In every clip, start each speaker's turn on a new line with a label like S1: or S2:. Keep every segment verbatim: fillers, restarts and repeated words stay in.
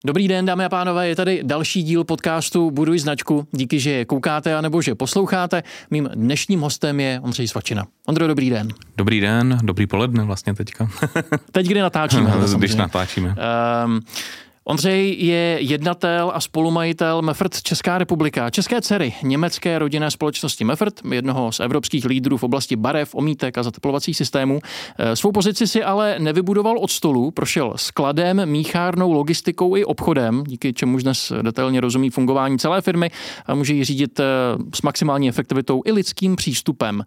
S1: Dobrý den, dámy a pánové, je tady další díl podcastu Buduj značku. Díky, že je koukáte anebo že posloucháte. Mým dnešním hostem je Ondřej Svačina. Ondro, dobrý den.
S2: Dobrý den, dobrý poledne vlastně teďka.
S1: Teď, kdy natáčíme.
S2: Když natáčíme.
S1: Um, Ondřej je jednatel a spolumajitel Meffert Česká republika. České dcery německé rodinné společnosti Meffert, jednoho z evropských lídrů v oblasti barev, omítek a zateplovacích systémů. Svou pozici si ale nevybudoval od stolu, prošel skladem, míchárnou, logistikou i obchodem, díky čemuž dnes detailně rozumí fungování celé firmy a může ji řídit s maximální efektivitou i lidským přístupem.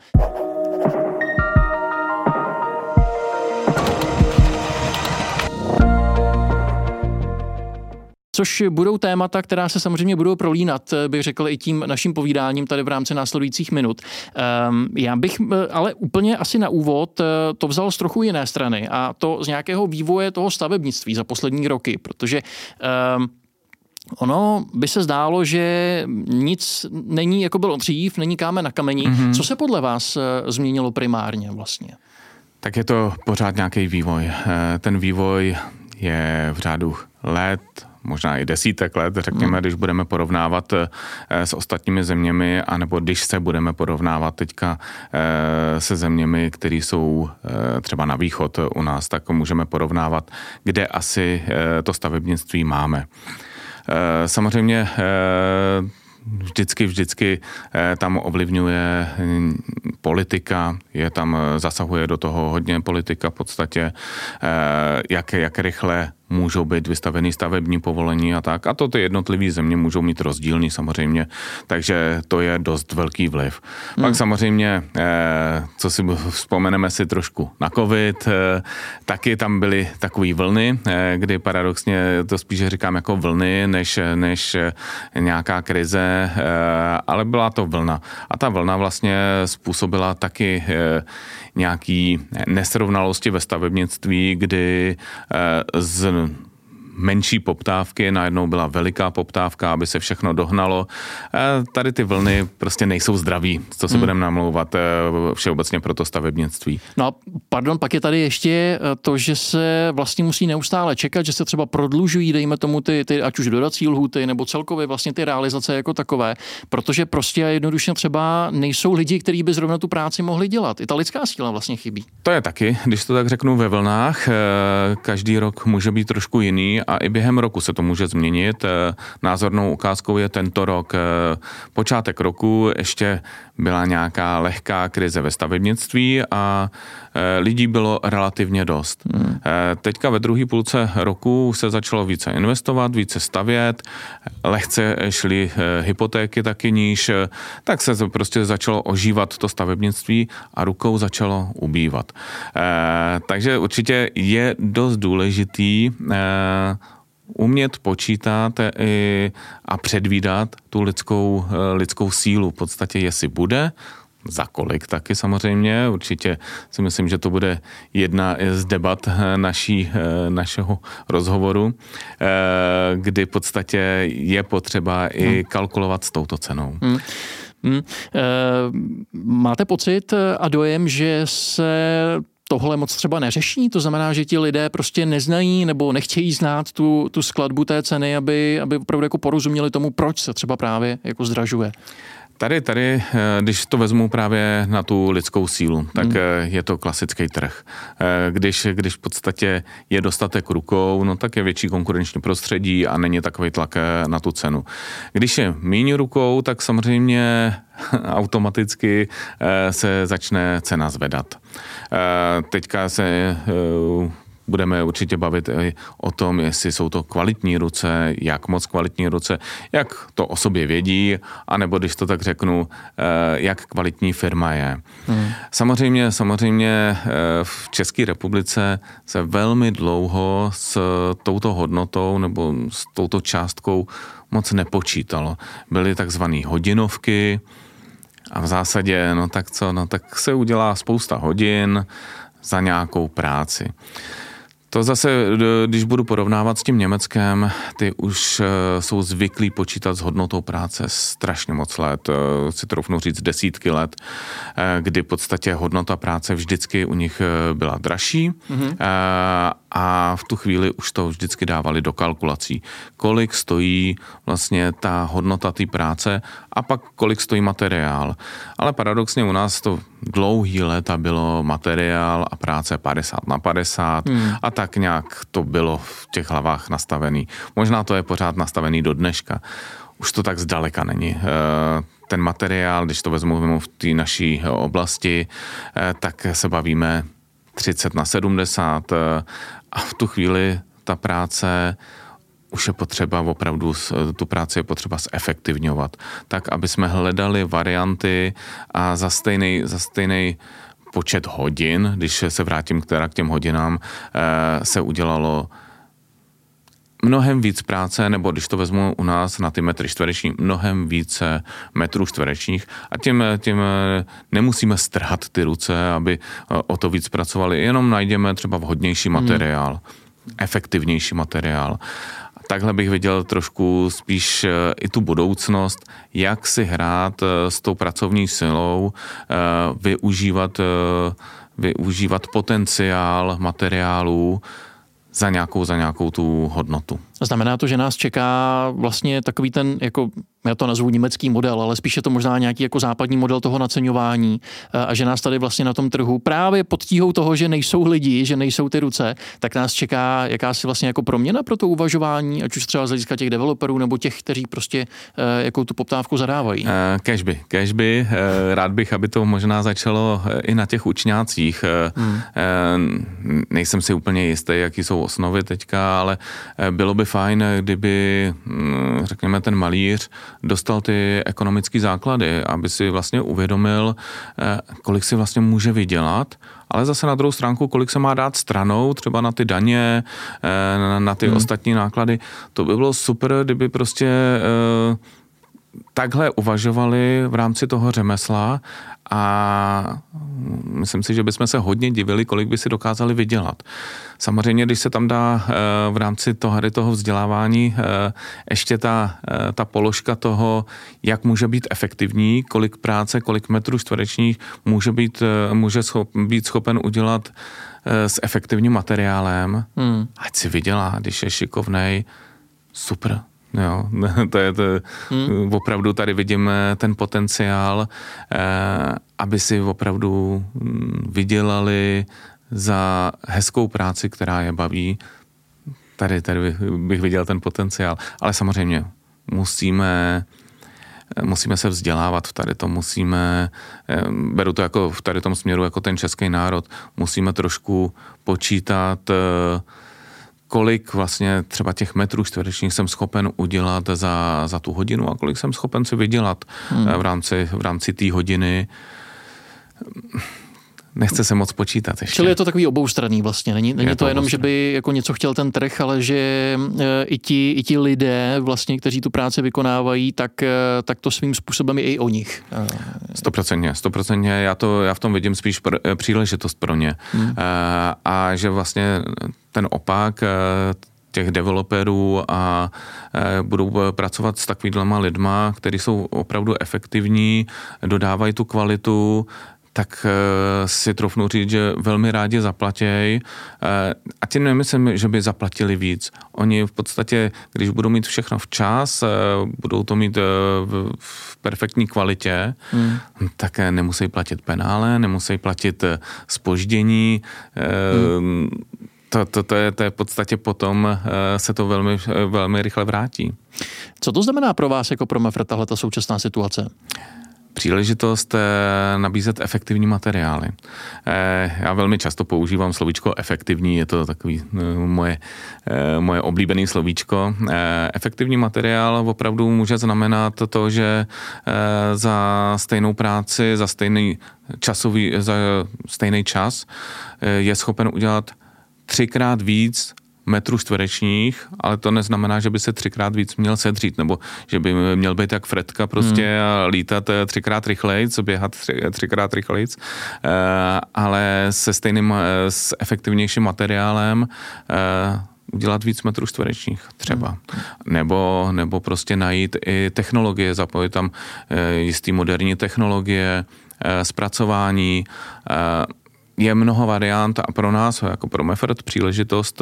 S1: Což budou témata, která se samozřejmě budou prolínat, bych řekl, i tím naším povídáním tady v rámci následujících minut. Já bych ale úplně asi na úvod to vzal z trochu jiné strany a to z nějakého vývoje toho stavebnictví za poslední roky, protože ono by se zdálo, že nic není, jako bylo dřív, není kámen na kameni. Mm-hmm. Co se podle vás změnilo primárně vlastně?
S2: Tak je to pořád nějaký vývoj. Ten vývoj je v řádu let, možná i desítek let, řekněme, když budeme porovnávat s ostatními zeměmi, anebo když se budeme porovnávat teďka se zeměmi, které jsou třeba na východ u nás, tak můžeme porovnávat, kde asi to stavebnictví máme. Samozřejmě vždycky, vždycky tam ovlivňuje politika, je tam, zasahuje do toho hodně politika v podstatě, jak, jak rychle můžou být vystavený stavební povolení a tak. A to ty jednotlivé země můžou mít rozdílný samozřejmě, takže to je dost velký vliv. Hmm. Pak samozřejmě, co si vzpomeneme si trošku na covid, taky tam byly takové vlny, kdy paradoxně to spíš říkám jako vlny, než, než nějaká krize, ale byla to vlna. A ta vlna vlastně způsobila taky nějaký nesrovnalosti ve stavebnictví, kdy z menší poptávky najednou byla veliká poptávka, aby se všechno dohnalo. Tady ty vlny prostě nejsou zdraví, co se hmm. budeme namlouvat všeobecně pro to stavebnictví.
S1: No a pardon, pak je tady ještě to, že se vlastně musí neustále čekat, že se třeba prodlužují, dejme tomu ty, ty ať už dodací lhůty, nebo celkově vlastně ty realizace jako takové, protože prostě jednoduše třeba nejsou lidi, kteří by zrovna tu práci mohli dělat. I ta lidská síla vlastně chybí.
S2: To je taky, když to tak řeknu ve vlnách, každý rok může být trošku jiný, a i během roku se to může změnit. Názornou ukázkou je tento rok. Počátek roku ještě byla nějaká lehká krize ve stavebnictví a lidí bylo relativně dost. Hmm. Teďka ve druhé půlce roku se začalo více investovat, více stavět, lehce šly hypotéky taky níž, tak se prostě začalo ožívat to stavebnictví a rukou začalo ubývat. Takže určitě je dost důležitý umět počítat a předvídat tu lidskou, lidskou sílu. V podstatě jestli bude, za kolik taky samozřejmě. Určitě si myslím, že to bude jedna z debat naší, našeho rozhovoru, kdy v podstatě je potřeba i kalkulovat s touto cenou. Hmm.
S1: Hmm. Máte pocit a dojem, že se tohle moc třeba neřeší? To znamená, že ti lidé prostě neznají nebo nechtějí znát tu, tu skladbu té ceny, aby, aby opravdu jako porozuměli tomu, proč se třeba právě jako zdražuje.
S2: Tady, tady, když to vezmu právě na tu lidskou sílu, tak hmm. je to klasický trh. Když, když v podstatě je dostatek rukou, no tak je větší konkurenční prostředí a není takový tlak na tu cenu. Když je méně rukou, tak samozřejmě automaticky se začne cena zvedat. Teďka se budeme určitě bavit i o tom, jestli jsou to kvalitní ruce, jak moc kvalitní ruce, jak to o sobě vědí, anebo když to tak řeknu, jak kvalitní firma je. Hmm. Samozřejmě, samozřejmě v České republice se velmi dlouho s touto hodnotou nebo s touto částkou moc nepočítalo. Byly takzvané hodinovky a v zásadě, no tak co, no tak se udělá spousta hodin za nějakou práci. To zase, když budu porovnávat s tím Německem, ty už jsou zvyklí počítat s hodnotou práce strašně moc let, si troufnu říct desítky let, kdy v podstatě hodnota práce vždycky u nich byla dražší, mm-hmm. a v tu chvíli už to vždycky dávali do kalkulací. Kolik stojí vlastně ta hodnota té práce a pak kolik stojí materiál. Ale paradoxně u nás to dlouhý léta bylo materiál a práce padesát na padesát hmm. a tak nějak to bylo v těch hlavách nastavený. Možná to je pořád nastavený do dneška. Už to tak zdaleka není. Ten materiál, když to vezmu v té naší oblasti, tak se bavíme třicet na sedmdesát a v tu chvíli ta práce už je potřeba opravdu, tu práci je potřeba zefektivňovat, tak aby jsme hledali varianty a za stejný, za stejný počet hodin, když se vrátím k těm hodinám, se udělalo mnohem víc práce, nebo když to vezmu u nás na ty metry čtvereční, mnohem více metrů čtverečních a tím, tím nemusíme strhat ty ruce, aby o to víc pracovali, jenom najdeme třeba vhodnější materiál, hmm. efektivnější materiál. Takhle bych viděl trošku spíš i tu budoucnost, jak si hrát s tou pracovní silou, využívat, využívat potenciál materiálů za nějakou, za nějakou tu hodnotu.
S1: Znamená to, že nás čeká vlastně takový ten, jako já to nazvu německý model, ale spíš je to možná nějaký jako západní model toho naceňování a že nás tady vlastně na tom trhu právě pod tíhou toho, že nejsou lidi, že nejsou ty ruce, tak nás čeká jakási vlastně jako proměna pro to uvažování, ať už třeba z hlediska těch developerů nebo těch, kteří prostě jakou tu poptávku zadávají.
S2: Kežby, kežby. Rád bych, aby to možná začalo i na těch učňácích. Hmm. Nejsem si úplně jistý, jaký jsou osnovy teďka, ale bylo by fajn, kdyby, řekněme, ten malíř dostal ty ekonomické základy, aby si vlastně uvědomil, kolik si vlastně může vydělat, ale zase na druhou stránku, kolik se má dát stranou, třeba na ty daně, na ty hmm. ostatní náklady. To by bylo super, kdyby prostě takhle uvažovali v rámci toho řemesla a myslím si, že bychom se hodně divili, kolik by si dokázali vydělat. Samozřejmě, když se tam dá v rámci toho, toho vzdělávání ještě ta, ta položka toho, jak může být efektivní, kolik práce, kolik metrů čtverečních může být, může schop, být schopen udělat s efektivním materiálem, hmm. ať si vydělá, když je šikovnej, super. Jo, to je to, hmm. opravdu tady vidíme ten potenciál, eh, aby si opravdu vydělali za hezkou práci, která je baví. Tady, tady bych viděl ten potenciál. Ale samozřejmě musíme, musíme se vzdělávat v tady tom, musíme, eh, beru to jako v tady tom směru jako ten český národ, musíme trošku počítat eh, kolik vlastně třeba těch metrů čtverečních jsem schopen udělat za, za tu hodinu a kolik jsem schopen si vydělat hmm. v rámci, v rámci té hodiny. Nechce se moc počítat ještě.
S1: Čili je to takový oboustranný vlastně. Není, není to, to jenom, že by jako něco chtěl ten trh, ale že e, i, ti, i ti lidé vlastně, kteří tu práci vykonávají, tak, e, tak to svým způsobem je i o nich.
S2: Stoprocentně, stoprocentně. Já, to, já v tom vidím spíš pr- příležitost pro ně. Hmm. E, a že vlastně ten opak e, těch developerů a e, budou pracovat s takovýhlema lidma, kteří jsou opravdu efektivní, dodávají tu kvalitu, tak si troufnu říct, že velmi rádi zaplatěj. A tím nemyslím, že by zaplatili víc. Oni v podstatě, když budou mít všechno včas, budou to mít v perfektní kvalitě, hmm. tak nemusí platit penále, nemusí platit zpoždění. Hmm. To, to, to, je, to je v podstatě potom se to velmi, velmi rychle vrátí.
S1: Co to znamená pro vás jako pro Mefrt tahle ta současná situace?
S2: Příležitost nabízet efektivní materiály. Já velmi často používám slovíčko efektivní, je to takový moje, moje oblíbené slovíčko. Efektivní materiál opravdu může znamenat to, že za stejnou práci, za stejný časový, za stejný čas je schopen udělat třikrát víc metrů čtverečních, ale to neznamená, že by se třikrát víc měl sedřít, nebo že by měl být jak Fredka prostě hmm. a lítat třikrát rychlejc, běhat tři, třikrát rychlejc, ale se stejným, s efektivnějším materiálem udělat víc metrů čtverečních třeba. Hmm. Nebo, nebo prostě najít i technologie, zapojit tam jistý moderní technologie, zpracování. je mnoho variant a pro nás, jako pro Meffert, příležitost,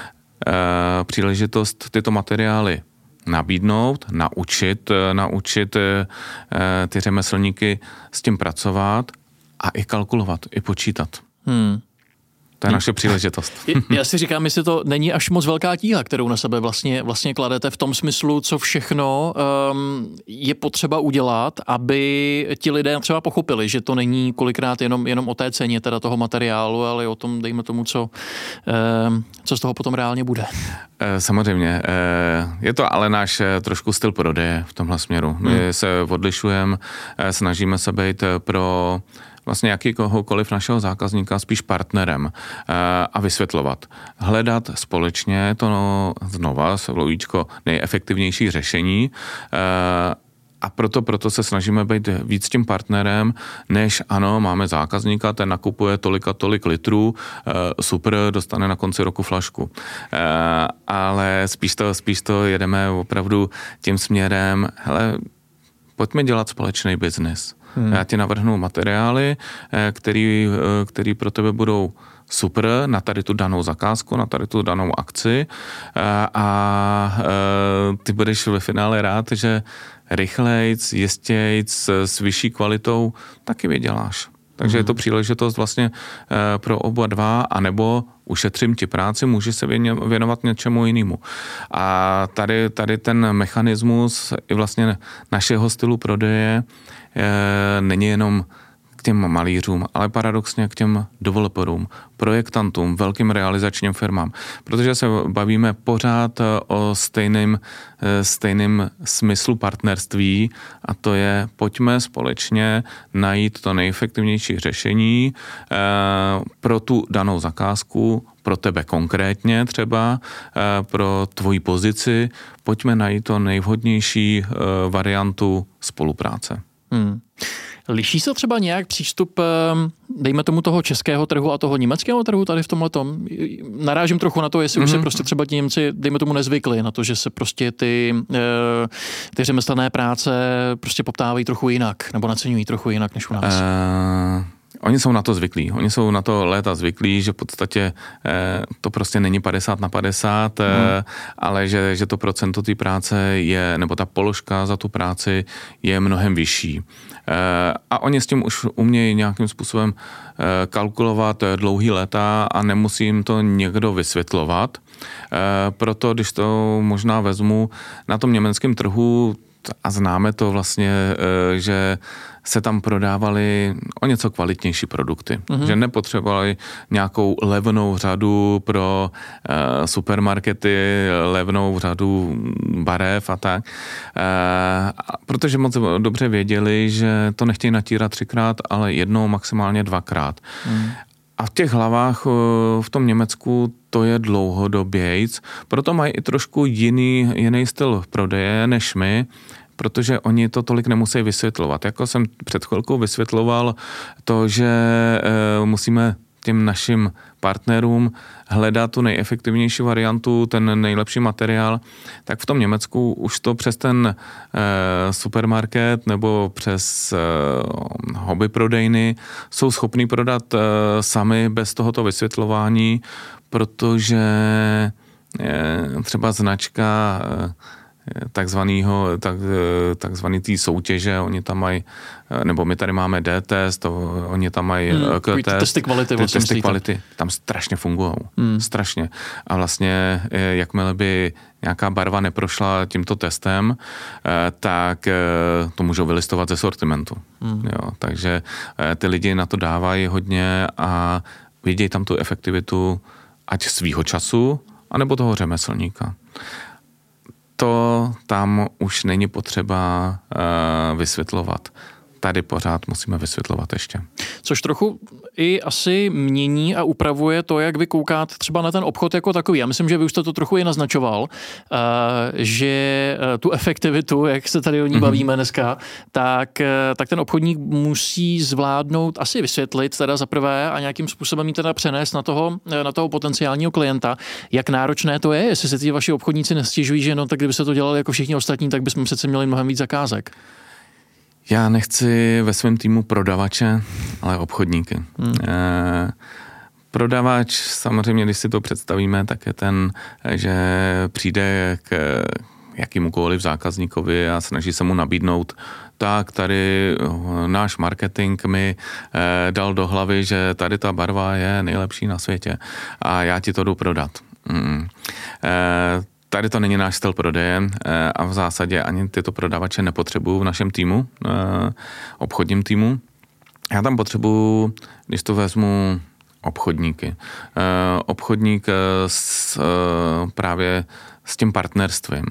S2: příležitost tyto materiály nabídnout, naučit, naučit ty řemeslníky s tím pracovat a i kalkulovat, i počítat. Hmm. To je naše příležitost.
S1: Já si říkám, jestli to není až moc velká tíha, kterou na sebe vlastně, vlastně kladete v tom smyslu, co všechno um, je potřeba udělat, aby ti lidé třeba pochopili, že to není kolikrát jenom, jenom o té ceně teda toho materiálu, ale o tom, dejme tomu, co, um, co z toho potom reálně bude.
S2: Samozřejmě. Je to ale náš trošku styl prodeje v tomhle směru. My hmm. se odlišujeme, snažíme se být pro vlastně jakýkoliv našeho zákazníka spíš partnerem a vysvětlovat. Hledat společně to no, znova, slovíčko, nejefektivnější řešení a proto, proto se snažíme být víc tím partnerem, než ano, máme zákazníka, ten nakupuje tolik a tolik litrů, super, dostane na konci roku flašku. Ale spíš to, spíš to jedeme opravdu tím směrem, hele, pojďme dělat společný biznis. Hmm. Já ti navrhnu materiály, který, který pro tebe budou super na tady tu danou zakázku, na tady tu danou akci a, a ty budeš ve finále rád, že rychlejc, jistějc, s vyšší kvalitou taky vyděláš. Takže hmm. je to příležitost vlastně pro oba dva, anebo ušetřím ti práci, můžeš se věnovat něčemu jinému. A tady, tady ten mechanismus i vlastně našeho stylu prodeje e, není jenom k těm malířům, ale paradoxně k těm developerům, projektantům, velkým realizačním firmám. Protože se bavíme pořád o stejném, stejném smyslu partnerství a to je pojďme společně najít to nejefektivnější řešení eh, pro tu danou zakázku, pro tebe konkrétně třeba, eh, pro tvoji pozici, pojďme najít to nejvhodnější eh, variantu spolupráce. Hmm.
S1: Liší se třeba nějak přístup, dejme tomu, toho českého trhu a toho německého trhu tady v tomhletom? Narážím trochu na to, jestli mm-hmm. už se prostě třeba ti Němci, dejme tomu, nezvykli na to, že se prostě ty, ty řemeslné práce prostě poptávají trochu jinak, nebo naceňují trochu jinak než u nás. Uh...
S2: Oni jsou na to zvyklí. Oni jsou na to léta zvyklí, že v podstatě eh, to prostě není padesát na padesát, eh, hmm. ale že, že to procento té práce je, nebo ta položka za tu práci je mnohem vyšší. Eh, a oni s tím už umějí nějakým způsobem eh, kalkulovat dlouhý léta a nemusí jim to někdo vysvětlovat. Eh, proto, když to možná vezmu na tom německém trhu, a známe to vlastně, že se tam prodávaly o něco kvalitnější produkty. Mm-hmm. Že nepotřebovali nějakou levnou řadu pro uh, supermarkety, levnou řadu barev a tak. Uh, protože moc dobře věděli, že to nechtějí natírat třikrát, ale jednou, maximálně dvakrát. Mm. A v těch hlavách v tom Německu to je dlouhodobějc, proto mají i trošku jiný, jiný styl prodeje než my, protože oni to tolik nemusí vysvětlovat. Jako jsem před chvilkou vysvětloval to, že e, musíme těm našim partnerům hledat tu nejefektivnější variantu, ten nejlepší materiál, tak v tom Německu už to přes ten e, supermarket nebo přes e, hobby prodejny jsou schopní prodat e, sami bez tohoto vysvětlování, protože e, třeba značka e, takzvanýho, tak, takzvaný tý soutěže, oni tam mají, nebo my tady máme D-test, oni tam mají hmm, K-test,
S1: testy kvality,
S2: ty testy kvality, tam strašně fungují, hmm. strašně. A vlastně, jakmile by nějaká barva neprošla tímto testem, tak to můžou vylistovat ze sortimentu. Hmm. Jo, takže ty lidi na to dávají hodně a vidějí tam tu efektivitu ať svýho času, anebo toho řemeslníka. To tam už není potřeba uh, vysvětlovat. Tady pořád musíme vysvětlovat ještě.
S1: Což trochu i asi mění a upravuje to, jak vy koukáte třeba na ten obchod jako takový. Já myslím, že vy už jste to trochu i naznačoval, že tu efektivitu, jak se tady o ní bavíme dneska, tak, tak ten obchodník musí zvládnout, asi vysvětlit teda za prvé a nějakým způsobem jí teda přenést na toho, na toho potenciálního klienta. Jak náročné to je, jestli se ti vaši obchodníci nestěžují, že no tak kdyby se to dělali jako všichni ostatní, tak bychom přece měli mnohem víc zakázek.
S2: Já nechci ve svém týmu prodavače, ale obchodníky. Hmm. E, prodavač, samozřejmě, když si to představíme, tak je ten, že přijde k jakýmukoliv zákazníkovi a snaží se mu nabídnout, tak tady náš marketing mi e, dal do hlavy, že tady ta barva je nejlepší na světě a já ti to jdu prodat. Mm. E, Tady to není náš styl prodeje a v zásadě ani tyto prodavače nepotřebuju v našem týmu, obchodním týmu. Já tam potřebuju, když to vezmu, obchodníky. Obchodník s, právě s tím partnerstvím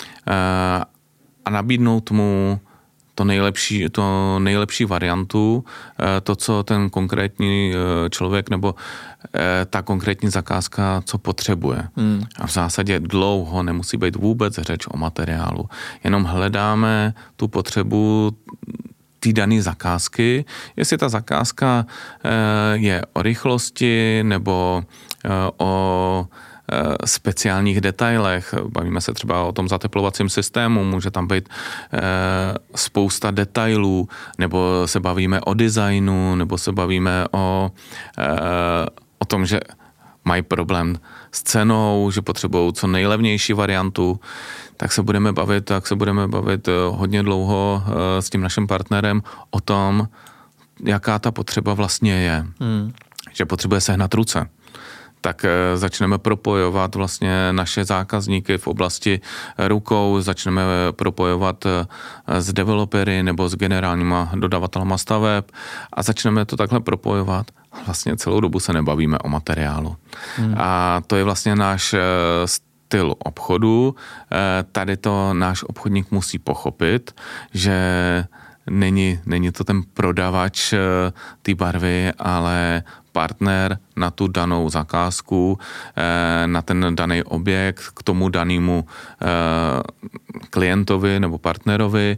S2: a nabídnout mu to nejlepší, to nejlepší variantu, to, co ten konkrétní člověk nebo ta konkrétní zakázka, co potřebuje. Hmm. A v zásadě dlouho nemusí být vůbec řeč o materiálu. Jenom hledáme tu potřebu té dané zakázky, jestli ta zakázka je o rychlosti nebo o speciálních detailech. Bavíme se třeba o tom zateplovacím systému, může tam být e, spousta detailů, nebo se bavíme o designu, nebo se bavíme o, e, o tom, že mají problém s cenou, že potřebují co nejlevnější variantu, tak se budeme bavit, tak se budeme bavit hodně dlouho e, s tím naším partnerem o tom, jaká ta potřeba vlastně je. Hmm. Že potřebuje sehnat ruce. Tak začneme propojovat vlastně naše zákazníky v oblasti rukou, začneme propojovat s developery nebo s generálníma dodavatelama staveb a začneme to takhle propojovat. Vlastně celou dobu se nebavíme o materiálu. Hmm. A to je vlastně náš styl obchodu. Tady to náš obchodník musí pochopit, že není, není to ten prodavač té barvy, ale partner na tu danou zakázku, na ten daný objekt, k tomu danému klientovi nebo partnerovi.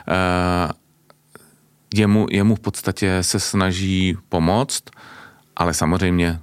S2: Jemu, jemu v podstatě se snaží pomoct, ale samozřejmě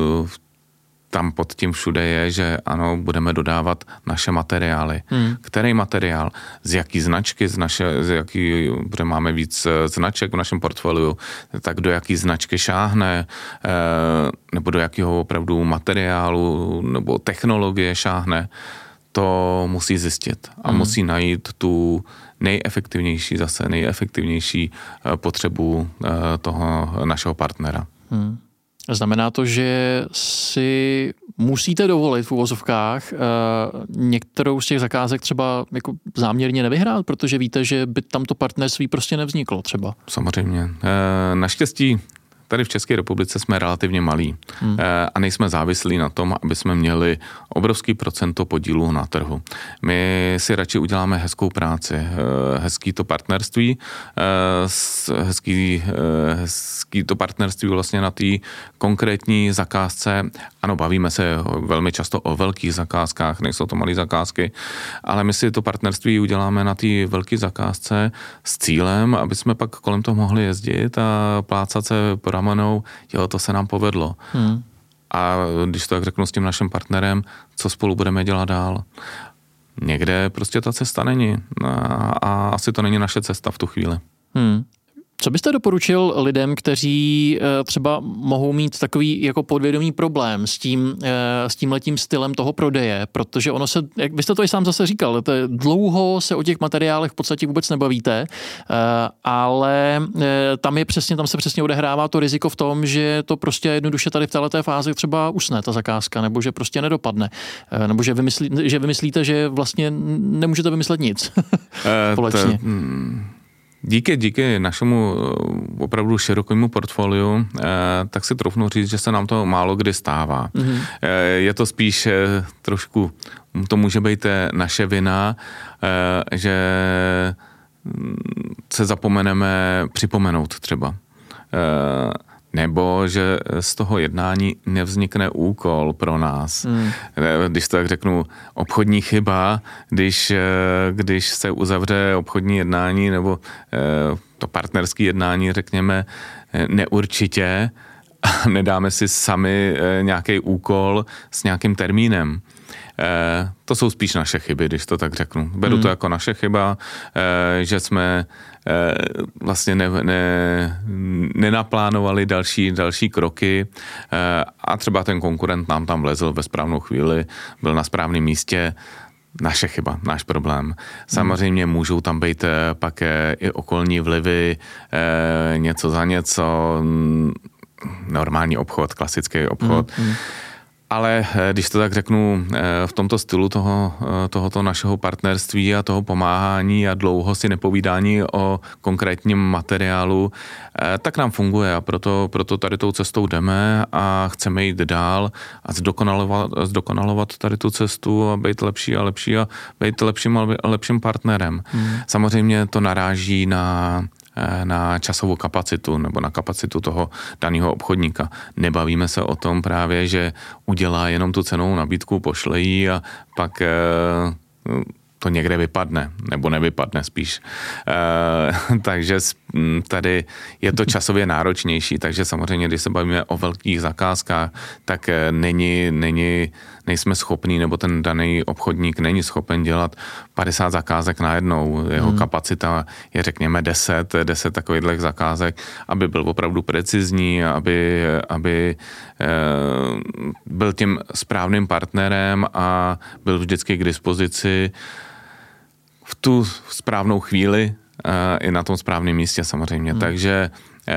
S2: tam pod tím všude je, že ano, budeme dodávat naše materiály. Hmm. Který materiál? Z jaký značky? Z naše, z jaký, protože máme víc značek v našem portfoliu, tak do jaký značky šáhne, nebo do jakého opravdu materiálu nebo technologie šáhne, to musí zjistit. A hmm. musí najít tu nejefektivnější, zase nejefektivnější potřebu toho našeho partnera. Hmm.
S1: Znamená to, že si musíte dovolit v uvozovkách uh, některou z těch zakázek třeba jako záměrně nevyhrát, protože víte, že by tam to partnerství prostě nevzniklo třeba.
S2: Samozřejmě. E, naštěstí tady v České republice jsme relativně malí hmm. e, a nejsme závislí na tom, aby jsme měli obrovský procento podílu na trhu. My si radši uděláme hezkou práci, e, hezký to partnerství, e, hezký, e, hezký to partnerství vlastně na té konkrétní zakázce. Ano, bavíme se velmi často o velkých zakázkách, nejsou to malé zakázky, ale my si to partnerství uděláme na té velké zakázce s cílem, aby jsme pak kolem toho mohli jezdit a plácat se po ramenou, jo, to se nám povedlo. Hmm. A když to tak řeknu s tím naším partnerem, co spolu budeme dělat dál? Někde prostě ta cesta není a, a asi to není naše cesta v tu chvíli. Hmm.
S1: Co byste doporučil lidem, kteří třeba mohou mít takový jako podvědomý problém s tím, s tímhletím stylem toho prodeje, protože ono se, jak byste to i sám zase říkal, to je, dlouho se o těch materiálech v podstatě vůbec nebavíte, ale tam je přesně, tam se přesně odehrává to riziko v tom, že to prostě jednoduše tady v této fázi třeba usne ta zakázka, nebo že prostě nedopadne, nebo že, vymyslí, že vymyslíte, že vlastně nemůžete vymyslet nic společně.
S2: Díky, díky našemu opravdu širokému portfoliu, eh, tak si troufnu říct, že se nám to málo kdy stává. Mm-hmm. Eh, je to spíš eh, trošku, to může být naše vina, eh, že se zapomeneme připomenout třeba. Eh, nebo že z toho jednání nevznikne úkol pro nás. Hmm. Když to tak řeknu, obchodní chyba, když, když se uzavře obchodní jednání nebo to partnerské jednání, řekněme, neurčitě a nedáme si sami nějaký úkol s nějakým termínem. to jsou spíš naše chyby, když to tak řeknu. Beru hmm. to jako naše chyba, že jsme vlastně ne, ne, nenaplánovali další, další kroky a třeba ten konkurent nám tam vlezl ve správnou chvíli, byl na správném místě. Naše chyba, náš problém. Samozřejmě můžou tam být pak i okolní vlivy, něco za něco, normální obchod, klasický obchod. Mm, mm. Ale když to tak řeknu, v tomto stylu toho, tohoto našeho partnerství a toho pomáhání a dlouho si nepovídání o konkrétním materiálu, tak nám funguje a proto, proto tady tou cestou jdeme a chceme jít dál a zdokonalovat, zdokonalovat tady tu cestu a být lepší a lepší a být lepším a lepším partnerem. Hmm. Samozřejmě to naráží na na časovou kapacitu nebo na kapacitu toho daného obchodníka. Nebavíme se o tom právě, že udělá jenom tu cenovou nabídku, pošle ji a pak to někde vypadne, nebo nevypadne spíš. E, takže tady je to časově náročnější, takže samozřejmě, když se bavíme o velkých zakázkách, tak není, není, nejsme schopní, nebo ten daný obchodník není schopen dělat padesát zakázek najednou. Jeho hmm. kapacita je, řekněme, deset, deset takových zakázek, aby byl opravdu precizní, aby, aby e, byl tím správným partnerem a byl vždycky k dispozici v tu správnou chvíli e, i na tom správném místě samozřejmě. Hmm. Takže e,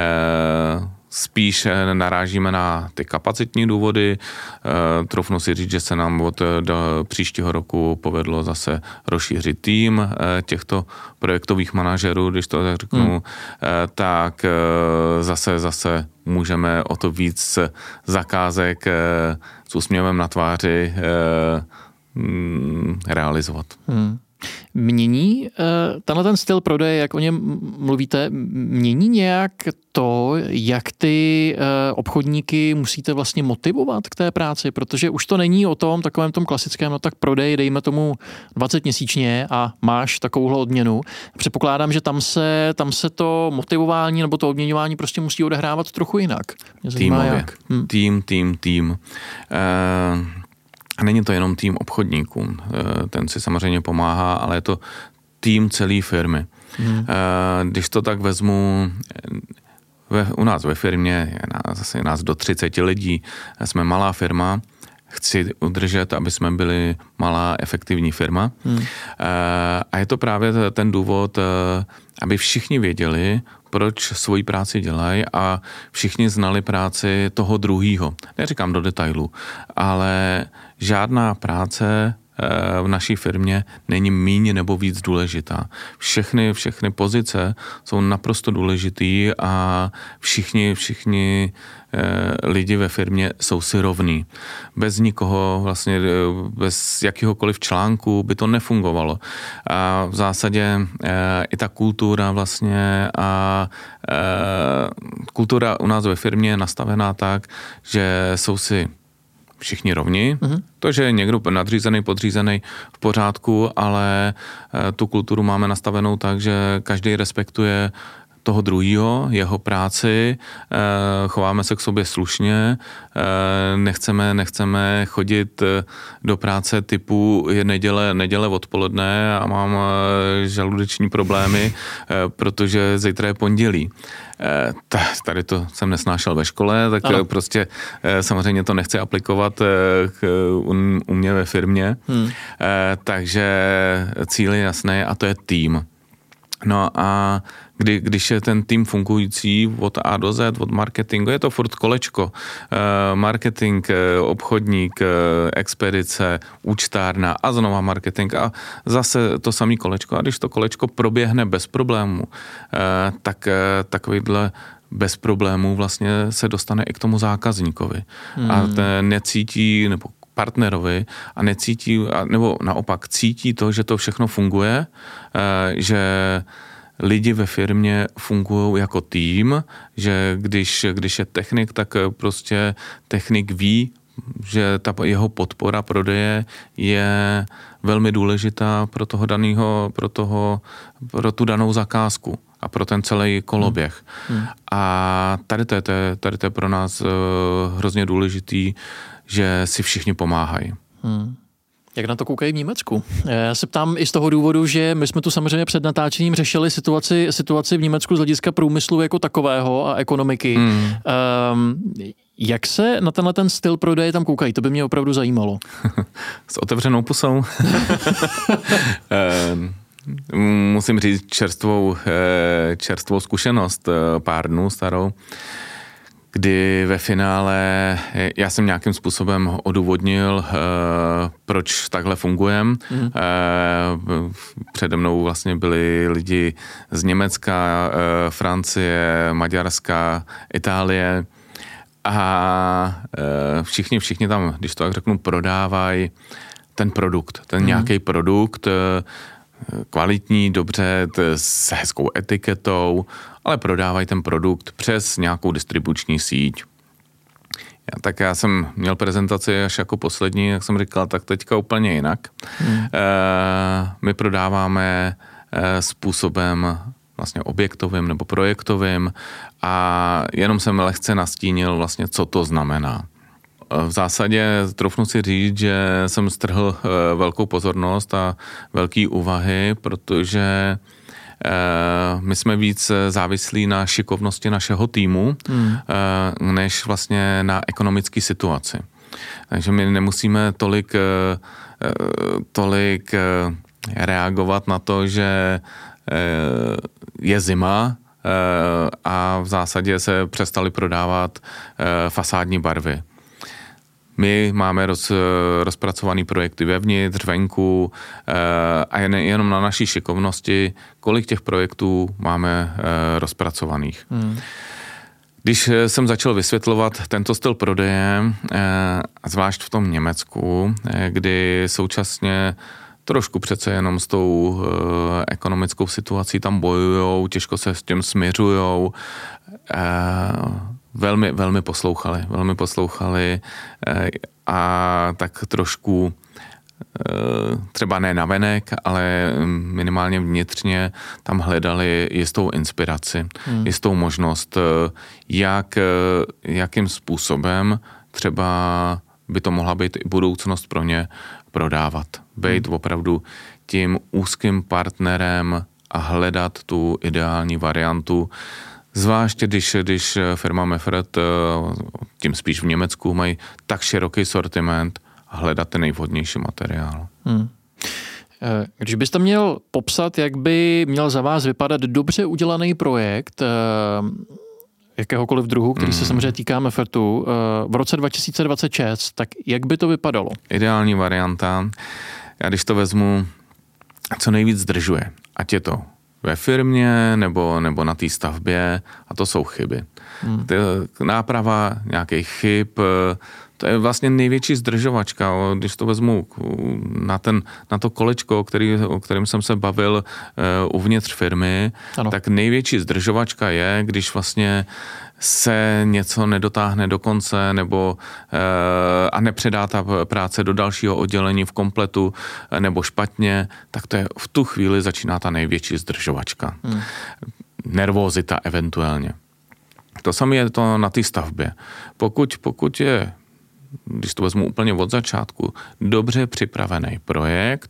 S2: spíš narážíme na ty kapacitní důvody. E, trofnu si říct, že se nám od do příštího roku povedlo zase rozšířit tým e, těchto projektových manažerů, když to tak řeknu, hmm. e, tak e, zase, zase můžeme o to víc zakázek e, s úsměvem na tváři e, m, realizovat. Hmm.
S1: Mění tenhle ten styl prodeje, jak o něm mluvíte, mění nějak to, jak ty obchodníky musíte vlastně motivovat k té práci, protože už to není o tom takovém tom klasickém, no tak prodej, dejme tomu dvacet měsíčně a máš takovouhle odměnu. Předpokládám, že tam se, tam se to motivování nebo to odměňování prostě musí odehrávat trochu jinak.
S2: Týmově. Hm. Tým, tým, tým. Uh... A není to jenom tým obchodníků, ten si samozřejmě pomáhá, ale je to tým celé firmy. Hmm. Když to tak vezmu, ve, u nás ve firmě je nás, zase nás do třiceti lidí, jsme malá firma, chci udržet, aby jsme byli malá efektivní firma. Hmm. A je to právě ten důvod, aby všichni věděli, proč svoji práci dělají a všichni znali práci toho druhýho. Neříkám do detailu, ale žádná práce v naší firmě není míň nebo víc důležitá. Všechny, všechny pozice jsou naprosto důležitý a všichni, všichni lidi ve firmě jsou si rovní. Bez nikoho, vlastně bez jakýhokoliv článku by to nefungovalo. A v zásadě i ta kultura vlastně a kultura u nás ve firmě je nastavená tak, že jsou si všichni rovni. Mm-hmm. To, že je někdo nadřízený, podřízený v pořádku, ale tu kulturu máme nastavenou tak, že každý respektuje toho druhýho, jeho práci, chováme se k sobě slušně, nechceme, nechceme chodit do práce typu je neděle, neděle odpoledne a mám žaludeční problémy, protože zítra je pondělí. Tady to jsem nesnášel ve škole, tak ano. Prostě samozřejmě to nechci aplikovat u mě ve firmě. Hmm. Takže cíl je jasný a to je tým. No a kdy, když je ten tým fungující od A do Z, od marketingu, je to furt kolečko. Marketing, obchodník, expedice, účtárna a znova marketing a zase to samé kolečko. A když to kolečko proběhne bez problémů, tak takovýhle bez problémů vlastně se dostane i k tomu zákazníkovi. Hmm. A ten necítí, nebo partnerovi a necítí, nebo naopak cítí to, že to všechno funguje, že lidi ve firmě fungují jako tým, že když, když je technik, tak prostě technik ví, že ta jeho podpora prodeje je velmi důležitá pro toho daného, pro toho, pro tu danou zakázku a pro ten celý koloběh. Hmm. Hmm. A tady to je, tady to je pro nás hrozně důležitý, že si všichni pomáhají. Hmm.
S1: Jak na to koukají v Německu? Já se ptám i z toho důvodu, že my jsme tu samozřejmě před natáčením řešili situaci, situaci v Německu z hlediska průmyslu jako takového a ekonomiky. Hmm. Um, jak se na tenhle ten styl prodeje tam koukají? To by mě opravdu zajímalo.
S2: S otevřenou pusou. Musím říct čerstvou, čerstvou zkušenost, pár dnů starou, kdy ve finále já jsem nějakým způsobem odůvodnil, proč takhle fungujeme. Mm. Přede mnou vlastně byli lidi z Německa, Francie, Maďarska, Itálie a všichni, všichni tam, když to tak řeknu, prodávají ten produkt, ten mm. nějaký produkt, kvalitní, dobře, s hezkou etiketou, ale prodávají ten produkt přes nějakou distribuční síť. Já, tak já jsem měl prezentaci až jako poslední, jak jsem říkal, tak teďka úplně jinak. Hmm. E, my prodáváme e, způsobem vlastně objektovým nebo projektovým a jenom jsem lehce nastínil vlastně, co to znamená. V zásadě troufnu si říct, že jsem strhl velkou pozornost a velký úvahy, protože my jsme víc závislí na šikovnosti našeho týmu, hmm. než vlastně na ekonomické situaci. Takže my nemusíme tolik, tolik reagovat na to, že je zima a v zásadě se přestaly prodávat fasádní barvy. My máme roz, rozpracovaný projekty vevnitř, venku a jen, jenom na naší šikovnosti, kolik těch projektů máme rozpracovaných. Hmm. Když jsem začal vysvětlovat tento styl prodeje, zvlášť v tom Německu, kdy současně trošku přece jenom s tou ekonomickou situací tam bojujou, těžko se s tím smiřujou, Velmi, velmi poslouchali, velmi poslouchali a tak trošku třeba ne navenek, ale minimálně vnitřně tam hledali jistou inspiraci, hmm. jistou možnost, jak, jakým způsobem třeba by to mohla být i budoucnost pro ně prodávat. Být hmm. opravdu tím úzkým partnerem a hledat tu ideální variantu. Zvláště když, když firma Meffert, tím spíš v Německu, mají tak široký sortiment a hledat ten nejvhodnější materiál. Hmm.
S1: Když byste měl popsat, jak by měl za vás vypadat dobře udělaný projekt jakéhokoliv druhu, který se samozřejmě týká Meffertu, v roce dva tisíce dvacet šest, tak jak by to vypadalo?
S2: Ideální varianta, já když to vezmu, co nejvíc zdržuje, ať je to ve firmě nebo, nebo na té stavbě, a to jsou chyby. Hmm. Náprava nějakých chyb, to je vlastně největší zdržovačka. Když to vezmu na, ten, na to kolečko, který, o kterém jsem se bavil uh, uvnitř firmy, ano. tak největší zdržovačka je, když vlastně se něco nedotáhne do konce nebo uh, a nepředá ta práce do dalšího oddělení v kompletu uh, nebo špatně, tak to je v tu chvíli začíná ta největší zdržovačka. Hmm. Nervózita eventuálně. To samé je to na té stavbě. Pokud, pokud je, když to vezmu úplně od začátku, dobře připravený projekt,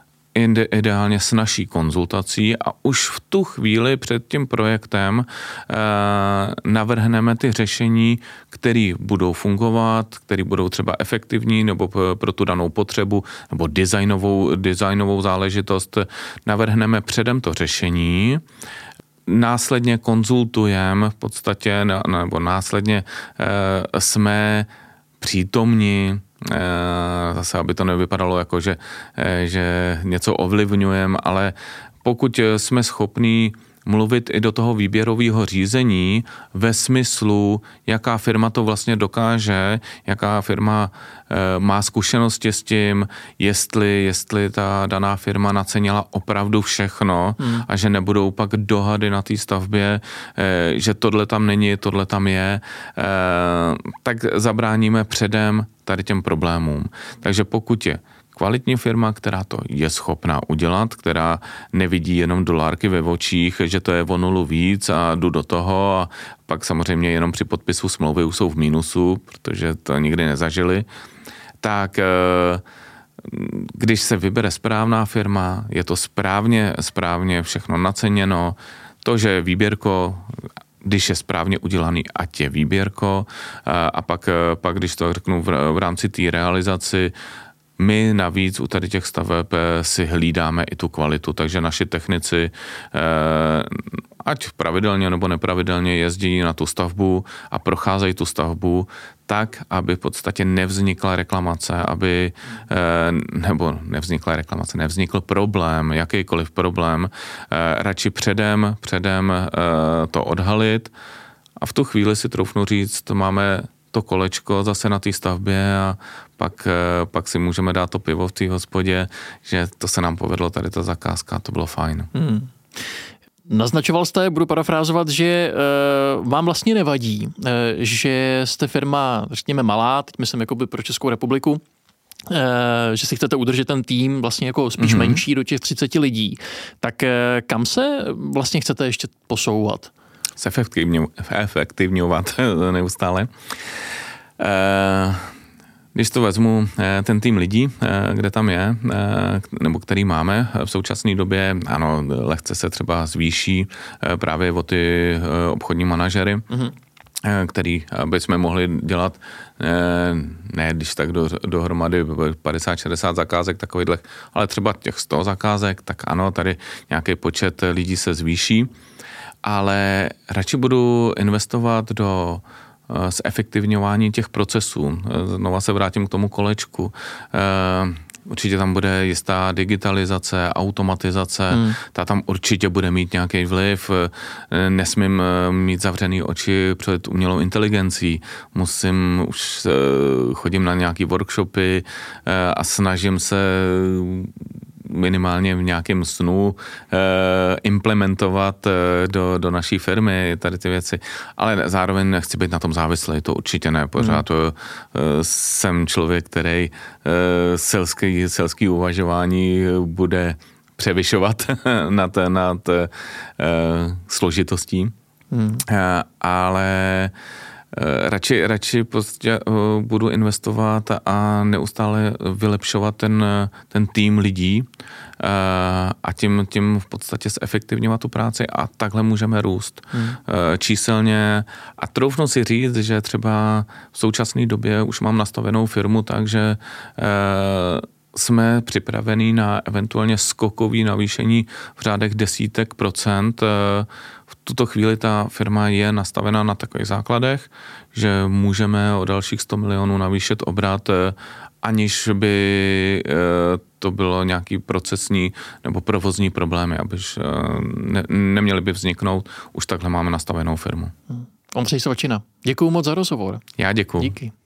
S2: ideálně s naší konzultací a už v tu chvíli před tím projektem eh, navrhneme ty řešení, které budou fungovat, které budou třeba efektivní nebo pro tu danou potřebu nebo designovou, designovou záležitost. Navrhneme předem to řešení, následně konzultujeme v podstatě, nebo následně e, jsme přítomni, e, zase aby to nevypadalo jako, že, e, že něco ovlivňujeme, ale pokud jsme schopní mluvit i do toho výběrového řízení ve smyslu, jaká firma to vlastně dokáže, jaká firma e, má zkušenosti s tím, jestli, jestli ta daná firma nacenila opravdu všechno hmm. a že nebudou pak dohady na té stavbě, e, že tohle tam není, tohle tam je, e, tak zabráníme předem tady těm problémům. Takže pokud je kvalitní firma, která to je schopná udělat, která nevidí jenom dolárky ve očích, že to je o nulu víc a jdu do toho a pak samozřejmě jenom při podpisu smlouvy už jsou v mínusu, protože to nikdy nezažili, tak když se vybere správná firma, je to správně, správně všechno naceněno, to, že výběrko, když je správně udělaný, ať je výběrko, a pak, pak když to řeknu v, v rámci té realizaci, my navíc u tady těch staveb si hlídáme i tu kvalitu, takže naši technici ať pravidelně nebo nepravidelně jezdí na tu stavbu a procházejí tu stavbu tak, aby v podstatě nevznikla reklamace, aby, nebo nevznikla reklamace, nevznikl problém, jakýkoliv problém, radši předem, předem to odhalit a v tu chvíli si troufnu říct, to máme to kolečko zase na té stavbě a pak, pak si můžeme dát to pivo v té hospodě, že to se nám povedlo, tady ta zakázka, to bylo fajn. Hmm.
S1: Naznačoval jste, budu parafrázovat, že uh, vám vlastně nevadí, uh, že jste firma, řekněme, malá, teď myslím jakoby pro Českou republiku, uh, že si chcete udržet ten tým vlastně jako spíš mm-hmm. menší do těch třiceti lidí. Tak uh, kam se vlastně chcete ještě posouvat?
S2: Zefektivňovat neustále. Uh, Když to vezmu, ten tým lidí, kde tam je, nebo který máme v současné době, ano, lehce se třeba zvýší právě o ty obchodní manažery, mm-hmm. který bychom mohli dělat, ne když tak do, dohromady padesát šedesát zakázek takových, ale třeba těch sto zakázek, tak ano, tady nějaký počet lidí se zvýší, ale radši budu investovat do zefektivňování těch procesů. Znova se vrátím k tomu kolečku. Určitě tam bude jistá digitalizace, automatizace, hmm. ta tam určitě bude mít nějaký vliv. Nesmím mít zavřený oči před umělou inteligencí. Musím, už chodím na nějaký workshopy a snažím se minimálně v nějakém snu e, implementovat e, do, do naší firmy tady ty věci, ale zároveň nechci být na tom závislý, to určitě ne, pořád hmm. e, jsem člověk, který e, selský, selský uvažování bude převyšovat nad, nad e, složitostí, hmm. e, ale Radši, radši prostě budu investovat a neustále vylepšovat ten, ten tým lidí a tím, tím v podstatě zefektivňovat tu práci a takhle můžeme růst hmm. číselně. A troufnu si říct, že třeba v současné době už mám nastavenou firmu, takže jsme připraveni na eventuálně skokový navýšení v řádech desítek procent. V tuto chvíli ta firma je nastavena na takových základech, že můžeme o dalších sto milionů navýšit obrat, aniž by to bylo nějaký procesní nebo provozní problémy, abyž ne, neměly by vzniknout. Už takhle máme nastavenou firmu.
S1: Ondřej Svačina, děkuju moc za rozhovor.
S2: Já děkuju.
S1: Díky.